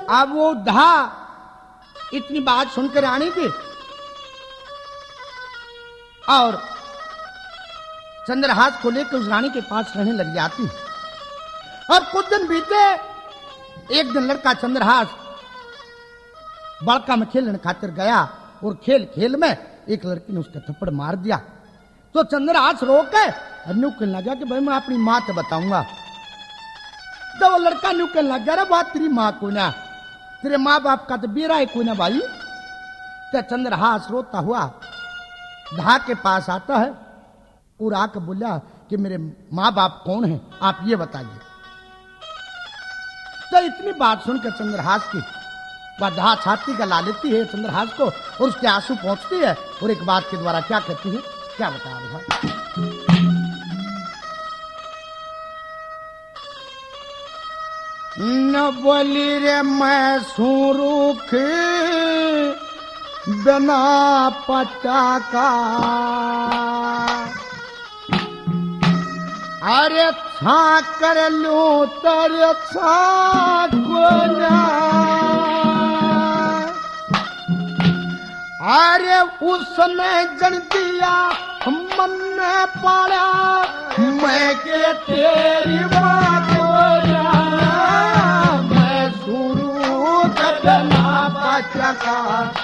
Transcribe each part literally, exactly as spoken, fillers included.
अब वो धा इतनी बात सुनकर रानी की और चंद्रहास को लेकर उस रानी के पास रहने लग जाती। और कुछ दिन बीते, एक दिन लड़का चंद्रहास बड़का में खेलने खातिर गया और खेल खेल में एक लड़की ने उसका थप्पड़ मार दिया। तो चंद्रहास रो के न्यू कहने लगा कि भाई मैं अपनी माँ से बताऊंगा। तो वो लड़का न्यू कहने लग गया, बात तेरी माँ को ना, तेरे माँ बाप का तो बेरा है कोई ना भाई। तो चंद्रहास रोता हुआ धा के पास आता है और आकर बोला कि मेरे माँ बाप कौन है, आप ये बताइए। तो इतनी बात सुनकर चंद्रहास की धा छाती का ला लेती है चंद्रहास को और उसके आंसू पहुंचती है और एक बात के द्वारा क्या कहती है, क्या बता रहा। न बोली रे मैं सूरुख बिना पता का, अरे छा कर लूं तेरे छा को ना, अरे उसने जन दिया मन ने पाला मैं के तेरी माँ को ना, मैं शुरू करना बचा का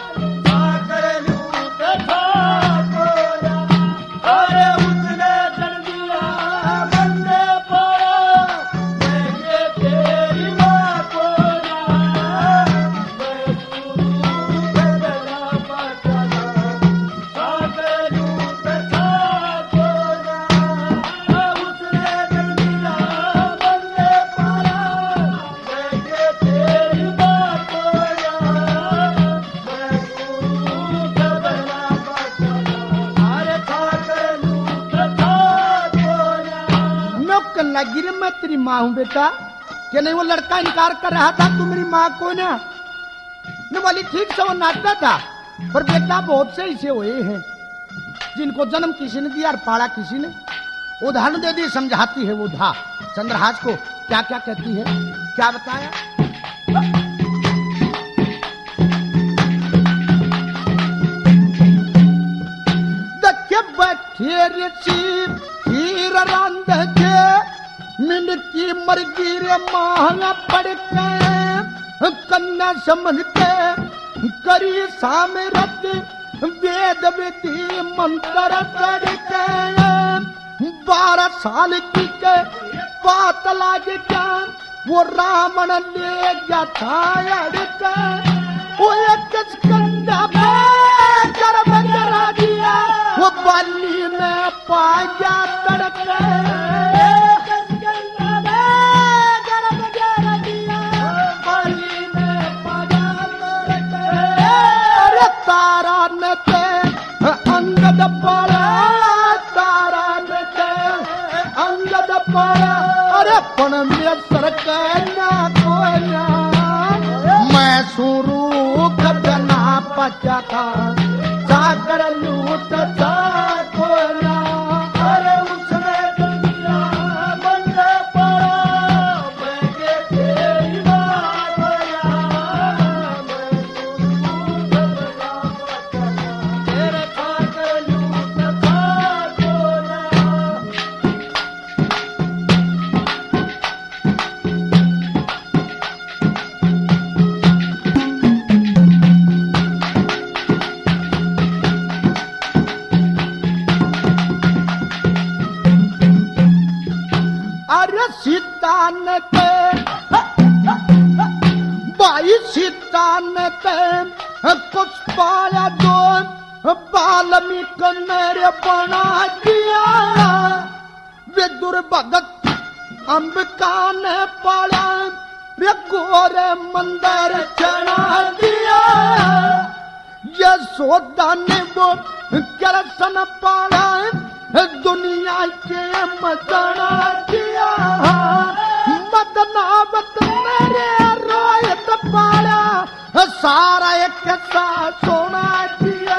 गिर मैं तेरी माँ हूं बेटा, कि नहीं वो लड़का इनकार कर रहा था तू मेरी माँ को ना। न बोली ठीक से वो नाचता था, पर बेटा बहुत से ऐसे हुए हैं जिनको जन्म किसी ने दिया और पाला किसी ने। उदाहरण दे दी समझाती है वो धा चंद्रहास को क्या क्या कहती है, क्या बताया। दक्के बैठे ऋषि हीर रंद के मिनकी मरगी रे महंगा पड़ के, कन्या समझ के करी सामरत वेद विधि मंत्र करके, बारह साल की के बात लागे क्या वो रावण ले गया था के, वो एक स्कंदा में गर्भ करा दिया वो बलि में पा गया तड़के। अंगद पारा तारा नचे अंगद पारा, अरे पण में सरकना कोना, मैं सुरू कदना पचा था सागर लूट था कोना, अरे उसने दुनिया बंद पड़ा मैं के तेरी बात या, मैं सुरू कदना पचा तेरे सीतान ते बाई सीतान ते कुछ पाया जो बाल्मीक मेरे बना दिया, विदुर भगत अंबिका ने पाला वे गोरे मंदिर चढ़ा दिया, यशोदा ने वो कृष्ण पाला दुनिया के मदना दिया, मदनावत मेरे रोयत पाला सारा एक साथ सोना दिया,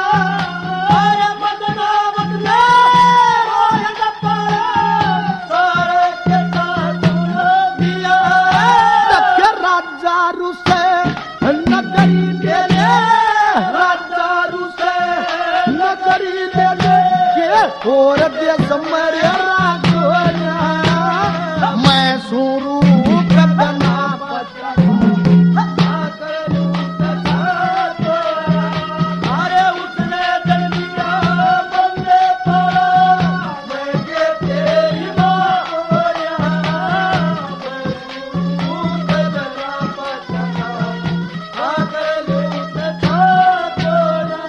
मदनावत मेरे रोयत पाला सारा एक साथ सोना दिया। राजा रुसे नगरी ले ले राजा रूसे नगरी ले ले के और देश मरे राजोया मैं सुरू कदना बचा अरे उसने जल दिया बंदे पड़ा मैं के तेरी मोया कदना बचा आकर लूट था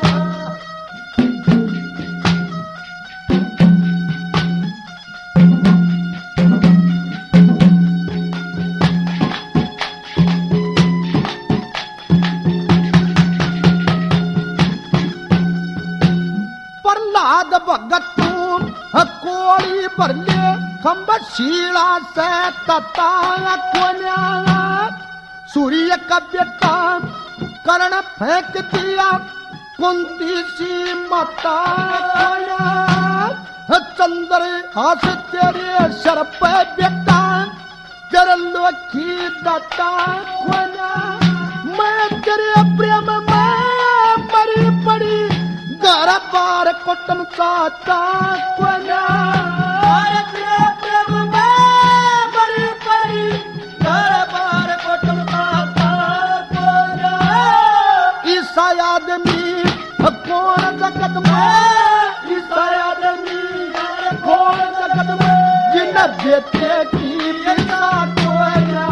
प्रहलाद भगत कोड़ी भरले खम्ब शीला से तता कोन्या सूर्य का बेटा कर्ण फेंक दिया कुंती सी माता कोन्या चंद्र हास तेरे सर पे बेटा तेरे लोकी दाता कोन्या मैं तेरे प्रेम में मरी पड़ी घर बार कुटुम साता कोना तेरे प्रेम में बड़ी पड़ी घर बार कुटुम साता कोना ईसा आदमी कौन जगत में ईसा आदमी कौन जगत में जिन बेटे की बिना कोना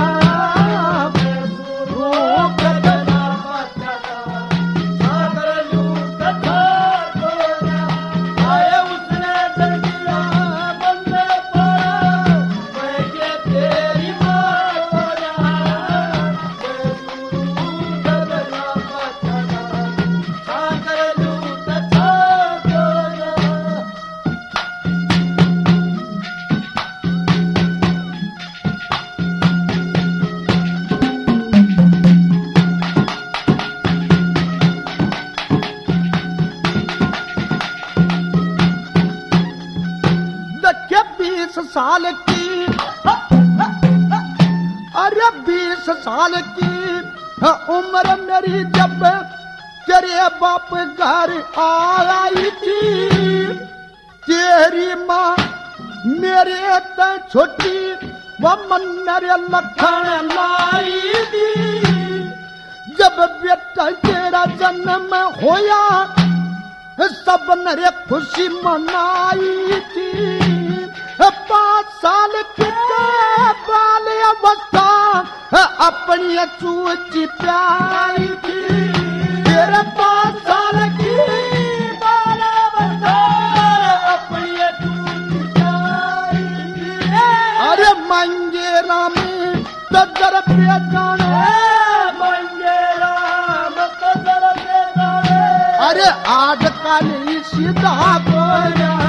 साल की अरे बीस साल की उम्र मेरी जब तेरे बाप घर आई थी तेरी माँ मेरे ते छोटी वो मन मेरे लखन लाई थी जब बेटा तेरा जन्म होया सब नरे खुशी मनाई थी पांच साल की बाल अवस्था अपनी चूची प्यारी थी तेरे पांच साल की बाल अवस्था अपनी चूची प्यारी थी अरे मंगेरा में तजर पे जाने मंगेरा में तजर पे जाने अरे आज काली सीधा बोला